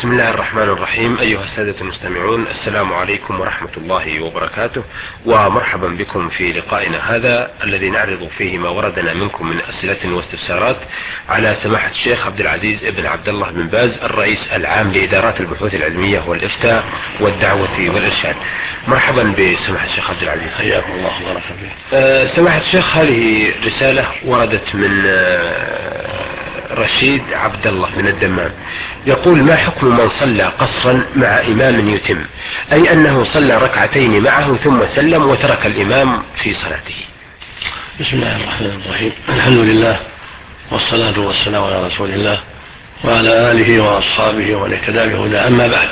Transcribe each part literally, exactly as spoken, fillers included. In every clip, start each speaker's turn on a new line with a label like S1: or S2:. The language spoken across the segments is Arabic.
S1: بسم الله الرحمن الرحيم. أيها السادة المستمعون، السلام عليكم ورحمة الله وبركاته، ومرحبا بكم في لقائنا هذا الذي نعرض فيه ما وردنا منكم من أسئلة واستفسارات على سماحة الشيخ عبد العزيز ابن عبد الله بن باز، الرئيس العام لإدارات البحوث العلمية والإفتاء والدعوة والإرشاد. مرحبا بسماحة الشيخ عبد العزيز.
S2: حياكم الله وبارك فيك.
S1: أه سماحة الشيخ، هذه رسالة وردت من أه رشيد عبد الله من الدمام، يقول: ما حكم من صلى قصرا مع إمام يتم، أي أنه صلى ركعتين معه ثم سلم وترك الإمام في صلاته؟
S2: بسم الله الرحمن الرحيم. الحمد لله والصلاة والسلام على رسول الله وعلى آله وأصحابه ومن اهتدى بهداه. أما بعد،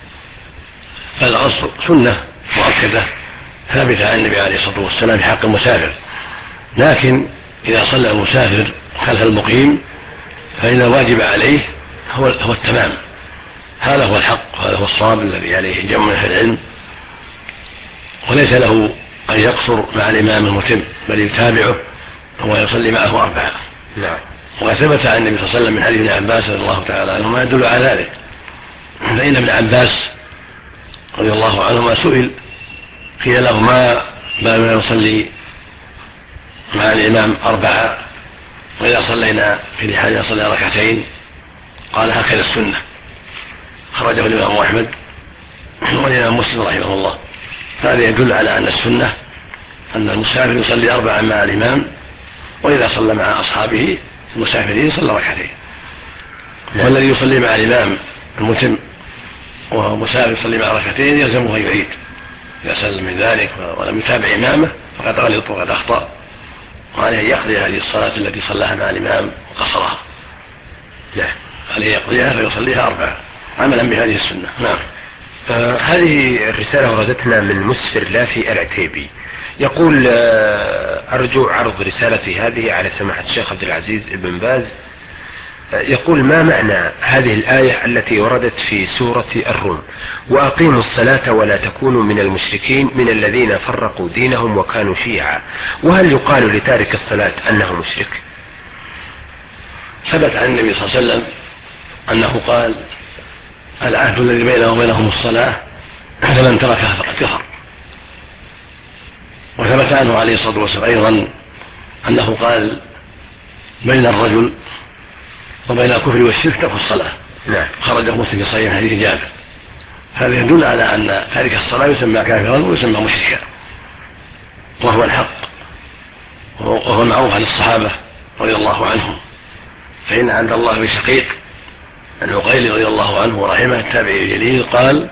S2: فالقصر سنة مؤكدة ثابتة عن النبي عليه الصلاة والسلام في حق المسافر، لكن إذا صلى المسافر خلف المقيم فإن الواجب عليه هو, هو التمام. هذا هو الحق وهذا هو الصواب الذي عليه جمع من أهل العلم، وليس له أن يقصر مع الإمام المتم، بل يتابعه ويصلي معه أربعة.
S1: نعم.
S2: وثبت عن النبي صلى الله عليه وسلم من حديث ابن عباس رضي الله تعالى عنه ما يدل على ذلك. فإن ابن عباس رضي الله عنهما سئل، قيل له: ما بالنا نصلي مع الإمام أربعة وإذا صلينا في رحالنا صلى ركعتين؟ قال: هكذا السنة. خرجه الإمام أحمد والإمام مسلم رحمه الله. هذا يدل على أن السنة أن المسافر يصلي أربعا مع الإمام، وإذا صلى مع أصحابه المسافرين صلى ركعتين. والذي يصلي مع الإمام المتم وهو مسافر يصلي مع ركعتين يلزمه أن يعيد إذا سلم من ذلك ولم يتابع إمامه فقد غلط وقد أخطأ، وعليه أن يقضي هذه الصلاة التي صلاها مع الإمام وقصرها. لا، عليه يقضيها فيصليها أربعة عملا بهذه السنة. نعم.
S1: آه هذه الرسالة وردتنا من مسفر لافي العتيبي، يقول: آه أرجو عرض رسالتي هذه على سماحة الشيخ عبد العزيز بن باز. آه يقول: ما معنى هذه الآية التي وردت في سورة الروم: وأقيموا الصلاة ولا تكونوا من المشركين من الذين فرقوا دينهم وكانوا شيعا؟ وهل يقال لتارك الصلاة أنه مشرك؟
S2: ثبت عن النبي صلى الله عليه وسلم أنه قال: العهد الذي بينه وبينهم الصلاة، فمن تركها فقد كفر. وثبت عنه عليه الصلاة والسلام أيضا أنه قال: بين الرجل وبين الكفر والشرك ترك الصلاة.
S1: نعم.
S2: خرجه مسلم في صحيح حديث جابر. هذا يدل على أن تارك الصلاة يسمى كافرا ويسمى مشركا، وهو الحق وهو المعروف عن الصحابة رضي الله عنهم. فإن عند الله بشقيق العقيلي رضي الله عنه ورحمه التابعي الجليل قال: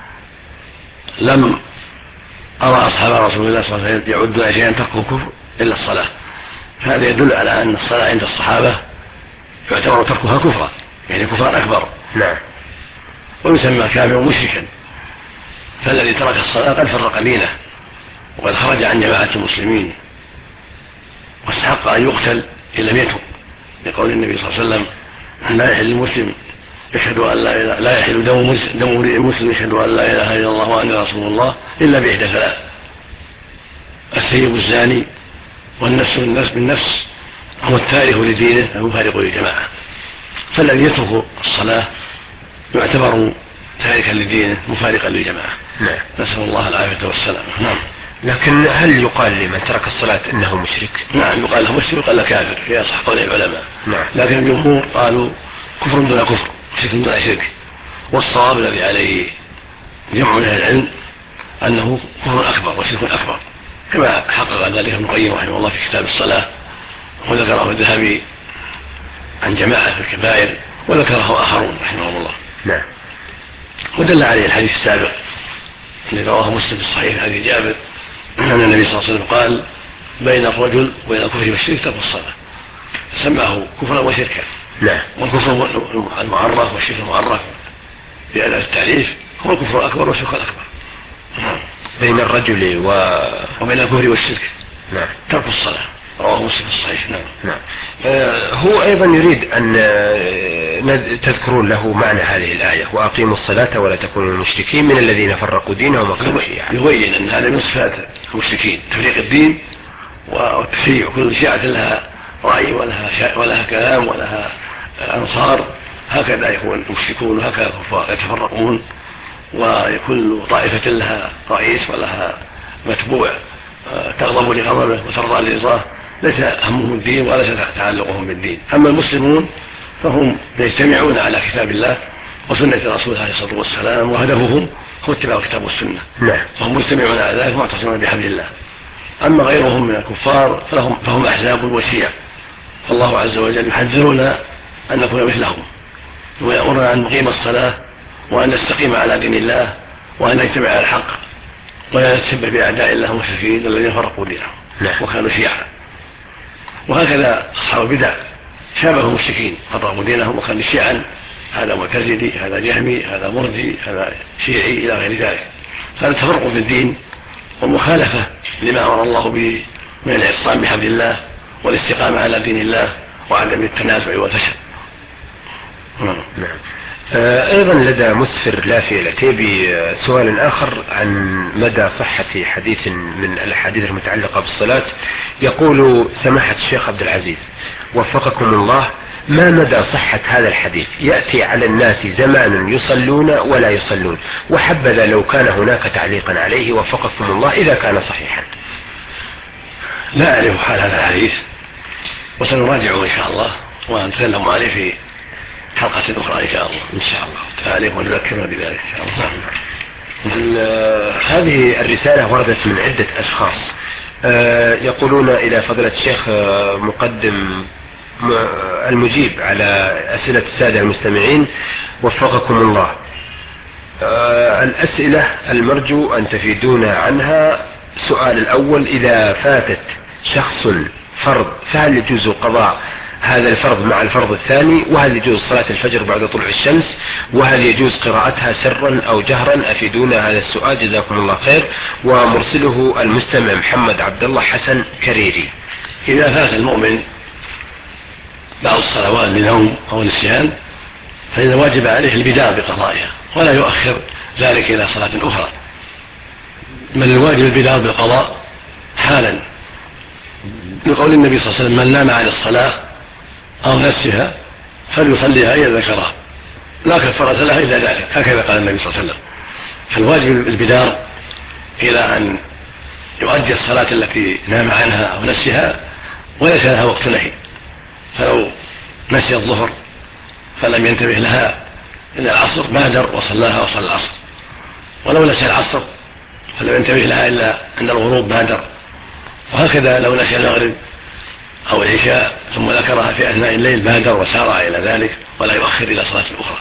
S2: لم أرى أصحاب رسول الله صلى الله عليه وسلم يعدون شيئا تركه كفر إلا الصلاة. هذا يدل على أن الصلاة عند الصحابة يعتبر تركها كفرا، يعني كفرا أكبر.
S1: نعم.
S2: ويسمى كافرا مشركا. فالذي ترك الصلاة قد فرق دينه وقد خرج عن جماعة المسلمين واستحق أن يقتل إن لم يتب، لقول النبي صلى الله عليه وسلم: لا يحل المسلم يشهد أن لا إله لا يحل دم امرئ مسلم يشهد أن لا إله إلا الله وأني رسول الله إلا بإحدى ثلاث: السيب الزاني، والنفس بالنفس بالنفس، هو التارك لدينه المفارق للجماعة. فالذي يترك الصلاة يعتبر تاركا لدينه مفارقا للجماعة.
S1: نعم.
S2: نسأل الله العافية والسلام. نعم.
S1: لكن هل يقال لمن ترك الصلاة إنه مشرك؟
S2: نعم، يقال له مشرك ويقال له كافر في أصح قول العلماء.
S1: نعم.
S2: لكن الجمهور قالوا كفر دون كفر، شرك دون شرك. والصواب الذي عليه جمع من أهل العلم أنه كفر أكبر وشرك أكبر، كما حقق ذلك ابن القيم رحمه الله في كتاب الصلاة، وذكره الذهبي عن جماعة في الكبائر، وذكره آخرون رحمهم الله.
S1: نعم.
S2: ودل عليه الحديث السابق الذي رواه مسلم في الصحيح حديث جابر أن النبي صلى الله عليه وسلم قال: بين الرجل وبين الكفر والشرك ترك الصلاة. سماه كفرا وشركا.
S1: نعم.
S2: والكفر المعرف والشرك المعرف في أداة التعريف هو الكفر الأكبر والشرك الأكبر.
S1: بين الرجل و...
S2: وبين الكفر والشرك
S1: نعم
S2: ترك الصلاة. رواه مسلم في الصحيح. نعم.
S1: نعم. آه هو أيضا يريد أن آه تذكرون له معنى هذه الآية: وأقيموا الصلاة ولا تكونوا المشركين من الذين فرقوا دينهم وكانوا شيعا.
S2: يبين أن هذا من صفات المشركين، تفريق الدين والتشيع. كل شيعة لها رأي ولها, ولها كلام ولها أنصار، هكذا يكون المشركون وهكذا الكفار يتفرقون، ويكون طائفة لها رئيس ولها متبوع تغضب لغضبه وترضى لرضاه، ليس همهم الدين وليس تعلقهم بالدين. أما المسلمون فهم يجتمعون على كتاب الله وسنة رسوله عليه الصلاة والسلام، وهدفهم هو اتباع الكتاب والسنة، فهم مجتمعون على ذلك معتصمون بحبل الله. أما غيرهم من الكفار فهم, فهم أحزاب وشيع، فالله عز وجل يحذرنا أن نكون مثلهم، ويأمرنا أن نقيم الصلاة وأن نستقيم على دين الله وأن نجتمع على الحق ولا نتشبه بأعداء الله المشركين الذين فرقوا دينهم وكانوا شيعا. وهكذا أصحاب البدع شابهوا المشركين فرقوا دينهم وكانوا شيعا، هذا معتزلي، هذا جهمي، هذا مرجي، هذا شيعي إلى غير ذلك. هذا تفرق في الدين ومخالفة لما أمر الله به من الاعتصام بحبل الله والاستقامة على دين الله وعدم التنازع والفشل.
S1: نعم. أيضا لدى مسفر لافي العتيبي سؤال آخر عن مدى صحة حديث من الأحاديث المتعلقة بالصلاة. يقول سماحة الشيخ عبد العزيز وفقكم الله، ما مدى صحة هذا الحديث؟ يأتي على الناس زمان يصلون ولا يصلون، وحبذا لو كان هناك تعليقا عليه وفقكم الله إذا كان صحيحا.
S2: لا أعرف حال هذا الحديث وسنراجعه إن شاء الله ونتكلم عليه في حلقة أخرى إن شاء الله إن شاء الله تعالى ونذكرنا بذلك إن شاء الله.
S1: هذه الرسالة وردت من عدة أشخاص يقولون إلى فضيلة الشيخ مقدم المجيب على أسئلة السادة المستمعين وفقكم الله، الأسئلة المرجو أن تفيدونا عنها. السؤال الأول: إذا فاتت شخص فرض فهل يجوز قضاء هذا الفرض مع الفرض الثاني؟ وهل يجوز صلاة الفجر بعد طلوع الشمس؟ وهل يجوز قراءتها سرا أو جهرا؟ أفيدونا هذا السؤال جزاكم الله خير. ومرسله المستمع محمد عبد الله حسن كريري.
S2: إذا فات المؤمن بعض الصلوات لنوم أو نسيان فإن واجب عليه البداء بقضائها ولا يؤخر ذلك إلى صلاة أخرى، بل الواجب البداء بالقضاء حالا، لقول النبي صلى الله عليه وسلم: من نام عن الصلاة أو نسيها فليصليها إذا ذكرها لا كفارة لها إلا ذلك، هكذا قال النبي صلى الله عليه وسلم. فالواجب البدار إلى أن يؤدي الصلاة التي نام عنها أو نسيها وليس لها وقت نهي، فلو نسي الظهر فلم ينتبه لها إلا العصر بادر وصلاها وصلى العصر، ولو نسي العصر فلم ينتبه لها إلا عند الغروب بادر، وهكذا لو نسي المغرب أو العشاء ثم ذكرها في أثناء الليل بادر وسارع إلى ذلك ولا يؤخر إلى صلاة أخرى.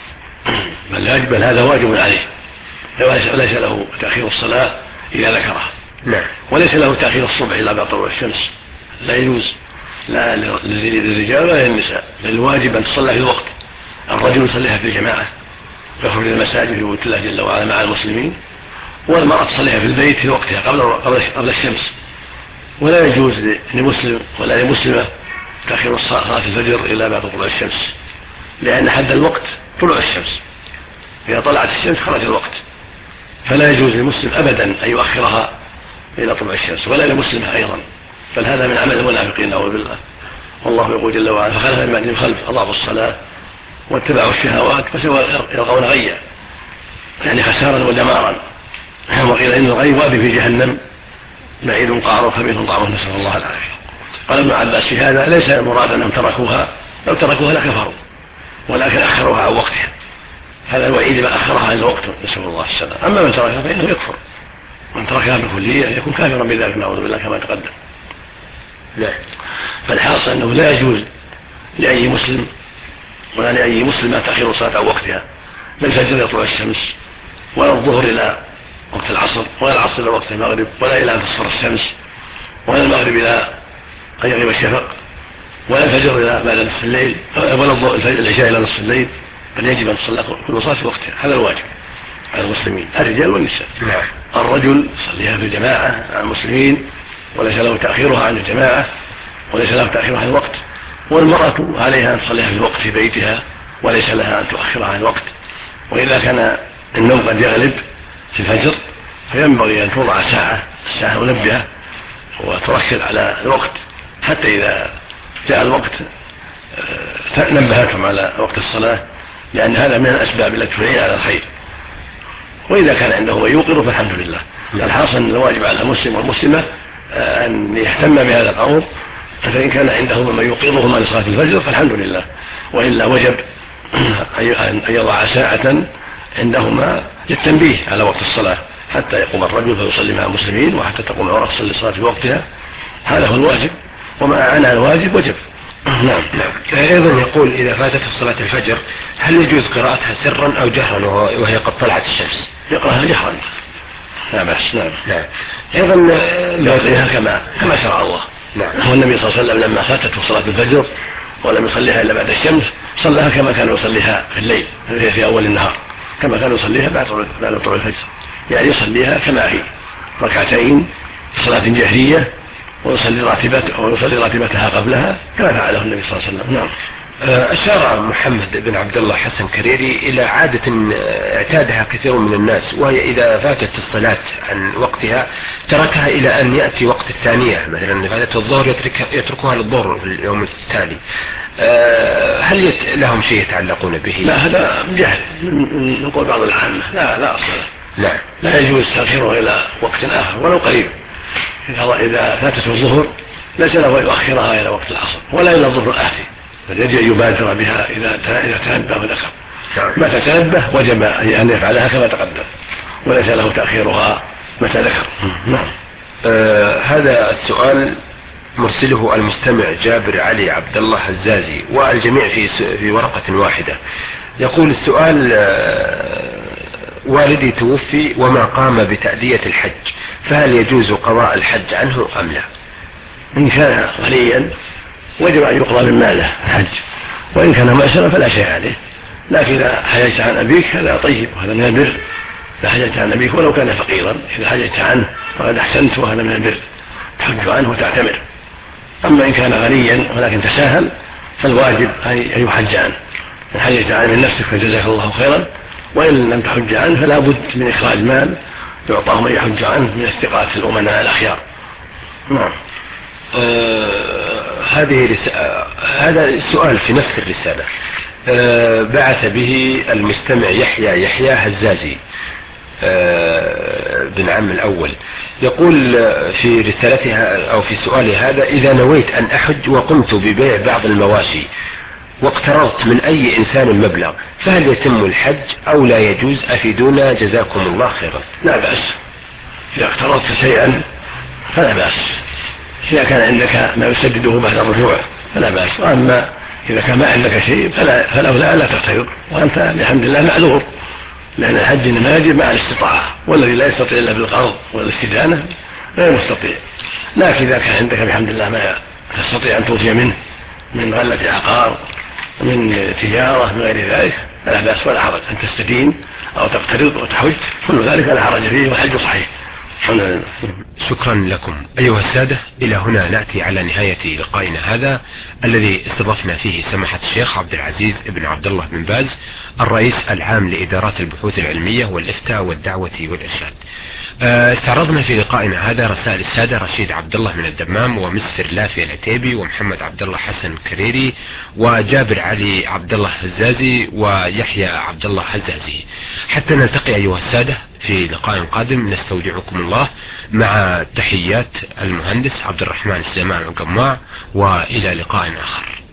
S2: بل, بل هذا واجب عليه، وليس له تأخير الصلاة إذا ذكرها، وليس له تأخير الصبح إلا بعد طلوع الشمس، لا يجوز لا للرجال ولا للنساء، بل الواجب أن تصلى في الوقت. الرجل يصليها في الجماعة ويخرج المساجد في بيوت الله جل وعلا مع المسلمين، والمرأة تصليها في البيت في وقتها قبل قبل الشمس. ولا يجوز لمسلم ولا لمسلمة تأخير صلاة الفجر إلى بعد طلوع الشمس، لأن حد الوقت طلوع الشمس، إذا طلعت الشمس خرج الوقت، فلا يجوز للمسلم أبدا أن يؤخرها إلى طلوع الشمس ولا لمسلمة أيضا، بل هذا من عمل المنافقين نعوذ بالله. والله يقول جل وعلا: فخلف من بعدهم خلف أضاعوا الصلاة واتبعوا الشهوات فسوف يلقون غيا، يعني خسارا ودمارا. وقيل إن الغي وابي في جهنم بعيد قعر خبيث طعمه، نسأل الله العافية. قال ابن عباس في هذا: ليس المراد أنهم تركوها، لو تركوها لكفروا، ولكن أخروها عن وقتها، هذا الوعيد ما أخرها عن الوقت، نسأل الله السلام. أما من تركها فإنه يكفر، من تركها بالكلية يكون كافرا بذلك نعوذ بالله كما تقدم. لا، فالحاصل أنه لا يجوز لأي مسلم ولا لأي مسلمة تأخير صلاة عن وقتها، لا الفجر يطلع الشمس، ولا الظهر إلى وقت العصر، ولا العصر إلى وقت المغرب، ولا إلى أن تصفر الشمس، ولا المغرب إلى أن يغيب الشفق، ولا الفجر إلى بعد نصف الليل، ولا العشاء إلى نصف الليل، بل يجب أن تصلى كل صلاة في وقتها. هذا الواجب على المسلمين الرجال والنساء. الرجل يصليها في الجماعة مع المسلمين وليس له تأخيرها عن الجماعة وليس له تأخيرها عن الوقت، والمرأة عليها أن تصليها في الوقت في بيتها وليس لها أن تؤخرها عن الوقت. وإذا كان النوم قد يغلب في الفجر فينبغي أن توضع ساعة الساعة منبهة وتركز على الوقت، حتى إذا جاء الوقت نبهتهم على وقت الصلاة، لأن هذا من الأسباب التي تعين على الخير. وإذا كان عنده من يوقظه فالحمد لله. الحاصل أن الواجب على المسلم والمسلمة أن يهتم بهذا الأمر، فإن كان عنده من يوقظهما لصلاة الفجر فالحمد لله، وإلا وجب أن يضع ساعة عندهما للتنبيه على وقت الصلاة حتى يقوم الرجل فيصلي مع المسلمين، وحتى تقوم المرأة تصلي الصلاة في وقتها. هذا هو الواجب، وما أعان على الواجب وجب.
S1: نعم. نعم. أيضا يقول إذا فاتته صلاة الفجر هل يجوز قراءتها سرا أو جهرا وهي قد طلعت الشمس؟
S2: يقرأها جهرا لا بأس. نعم.
S1: نعم. أيضا
S2: يقرأها كما كما شرع الله.
S1: نعم.
S2: والنبي صلى الله عليه وسلم لما فاتته صلاة الفجر ولم يصليها إلا بعد الشمس صلىها كما كان يصليها في الليل في أول النهار، كما كان يصليها بعد طلوع الفجر، يعني يصليها كما هي ركعتين صلاة جهرية ويصلي راتبتها ويصلي راتبتها قبلها كما فعله النبي صلى الله عليه وسلم. نعم.
S1: أشار محمد بن عبد الله حسن كريري إلى عادة اعتادها كثير من الناس، وهي إذا فاتت الصلاة عن وقتها تركها إلى أن يأتي وقت الثانية، مثلا فاتت الظهر يتركها للظهر في اليوم التالي. هل لهم شيء يتعلقون به؟
S2: لا، هذا جهل من قول بعض العامة. لا لا أصل له.
S1: لا
S2: لا يجوز تأخيره إلى وقت آخر ولو قريب. إذا فاتته الظهر ليس له يؤخرها إلى وقت العصر ولا إلى الظهر الآتي، بل يجب أن يبادر بها إذا إذا تنبه وذكر. متى تنبه وجب أن يفعلها كما تقدم، وليس له تأخيرها متى ذكر.
S1: نعم. آه هذا السؤال مرسله المستمع جابر علي عبد الله الزازي، والجميع في في ورقة واحدة. يقول السؤال: آه والدي توفي وما قام بتأدية الحج، فهل يجوز قضاء الحج عنه أم لا؟
S2: إن كان غنيا وجب أن يقضى من ماله الحج، وإن كان مأسرا فلا شيء عليه. لكن إذا حججت عن أبيك هذا طيب وهذا من البر. إذا حججت عن أبيك ولو كان فقيرا إذا حججت عنه فقد أحسنت وهذا من البر، تحج عنه وتعتمر. أما إن كان غنيا ولكن تساهل فالواجب أن يحج عنه. إن حججت عنه من نفسك فجزاك الله خيرا، وإن لم تحج عنه فلا بد من إخراج مال يعطاه من يحج عنه من استقالة الأمناء الأخيار. نعم.
S1: آه هذه رسالة، هذا السؤال في نفس الرسالة. آه بعث به المستمع يحيى يحيى هزازي آه بن عم الأول. يقول في رسالتها أو في سؤالي هذا: إذا نويت أن أحج وقمت ببيع بعض المواشي واقترضت من أي إنسان مبلغ، فهل يتم الحج أو لا يجوز؟ أفيدونا جزاكم الله خيرا.
S2: لا بأس، إذا اقترضت شيئا فلا بأس، إذا كان عندك ما يسدده بعد الرجوع فلا بأس. وأما إذا كان ما عندك شيء فلا فلولا لا تقترض، وأنت بحمد الله معذور، لأن الحج إنما يجب مع الاستطاعة، والذي لا يستطيع إلا بالقرض والاستدانة غير مستطيع. لكن إذا كان عندك بحمد الله ما تستطيع أن توفي منه من غلة عقار من تجارة من غير ذلك فلا بأس ولا حرج أن تستدين أو تقترض وتحج، كل ذلك لا حرج فيه والحج صحيح.
S1: شكرا لكم أيها السادة. إلى هنا نأتي على نهاية لقائنا هذا الذي استضفنا فيه سماحة الشيخ عبد العزيز بن عبد الله بن باز، الرئيس العام لإدارات البحوث العلمية والإفتاء والدعوة والإرشاد. استعرضنا في لقائنا هذا رسائل السادة رشيد عبد الله من الدمام، ومستر لافي العتيبي، ومحمد عبد الله حسن كريري، وجابر علي عبد الله هزازي، ويحيى عبد الله هزازي. حتى نلتقي أيها السادة في لقاء قادم، نستودعكم الله مع تحيات المهندس عبد الرحمن السمان القماع، وإلى لقاء آخر.